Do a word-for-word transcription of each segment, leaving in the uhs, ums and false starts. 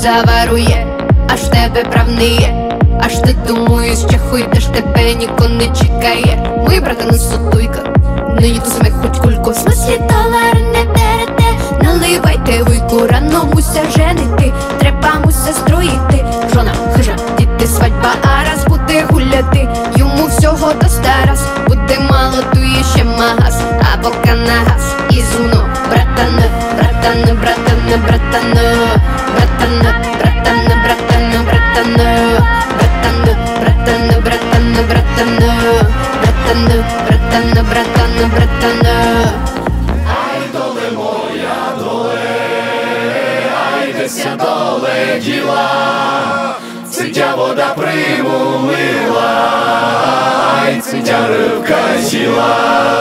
заварує, аж в тебе прав не є. Аж ти думаєш, що хуй, та ж тебе ніко не чекає. Мої брата не сотуйка, нині ту сміх хоч кульку. В смислі долари не берете, наливайте вийку, рано муся женити, треба муся строїти. Жона, хижа, діти, свадьба, а раз буде гуляти, йому всього до старас. Буде мало, тує ще магаз, а пока на газ. І зуно, братане, братане, братане, братане, братане, братане, братане, братане, братане, братане, братане, братане, братане, братане, братане, братане. Ай, доле моя, доле, ай, деся доле діла, цитя вода примулила, ай, цитя рибка сіла.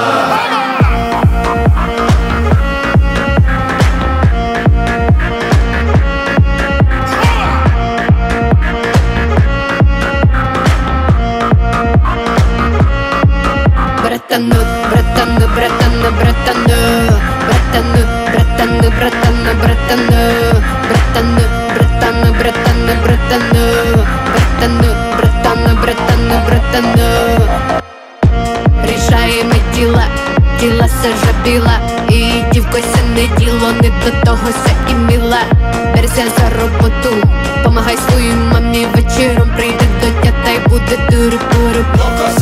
Братане, братане, братане, братане, братане, братане, братане, братане, братане, братане, братане, братане, братане, братане, братане, братане. Рішаємо діла, діла сажа біла, і дівкося не діло, не до того ся і міла. Берся за роботу, помагай своїй мамі вечором, прийде до тята й буде дури-пури.